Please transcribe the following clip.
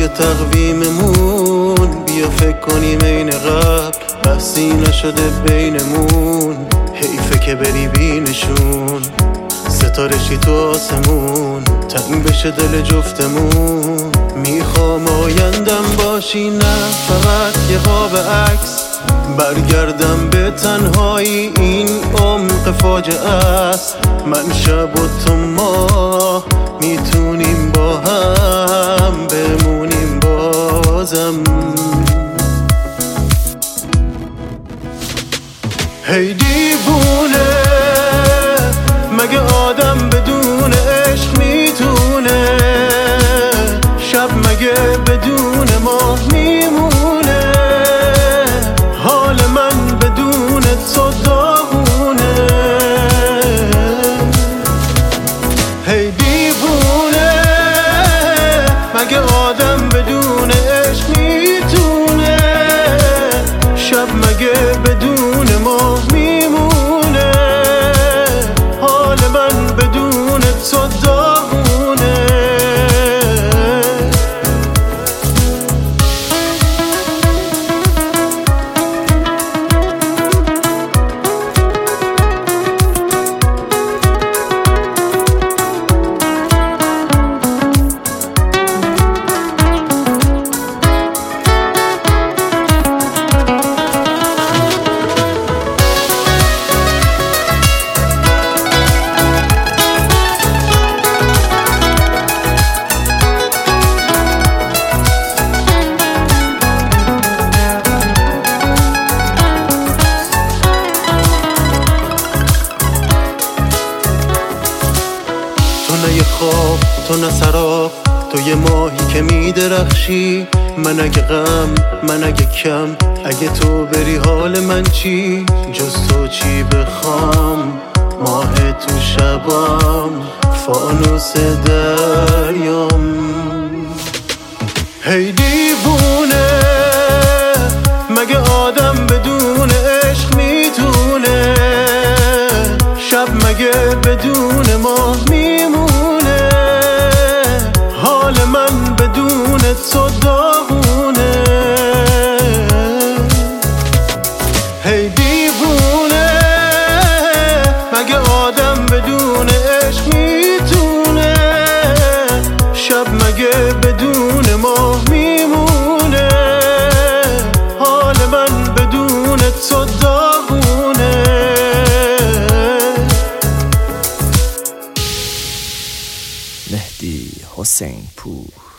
تقویممون، بیا فکر کنیم این قبل بحثی نشده بینمون. حیفه که بری بینشون، ستاره شی تو آسمون، تنگ بشه دل جفتمون. میخوام آیندم باشی، نه فقط یه قاب عکس. برگردم به تنهایی، این عمق فاجعه است. من شب و تو ماه میتونیم با هم بمونیم بازم. هی دیوونه، مگه آدم بدون عشق میتونه؟ شب مگه بدون ماه میمونه؟ حال من بدون تو داغونه. هی دیوونه، مگه آدم بدون عشق میتونه؟ شب مگه بدون ماه میمونه؟ حال من بدون تو داغونه. تو نه یه خواب، تو نه سراب، تو یه ماهی که میدرخشی. من اگه غم، من اگه کم، اگه تو بری حال من چی؟ جز تو چی بخوام؟ ماه تو شبام، فانوس دریام. هی دیوونه، مگه آدم بدون عشق میتونه؟ شب مگه بدون ماه میمونه؟ حال من بدون تو داغونه. هی دیوونه، مگه آدم بدون عشق میتونه؟ شب مگه بدون ماه میمونه؟ حال من بدون تو داغونه. مهدی حسین پور.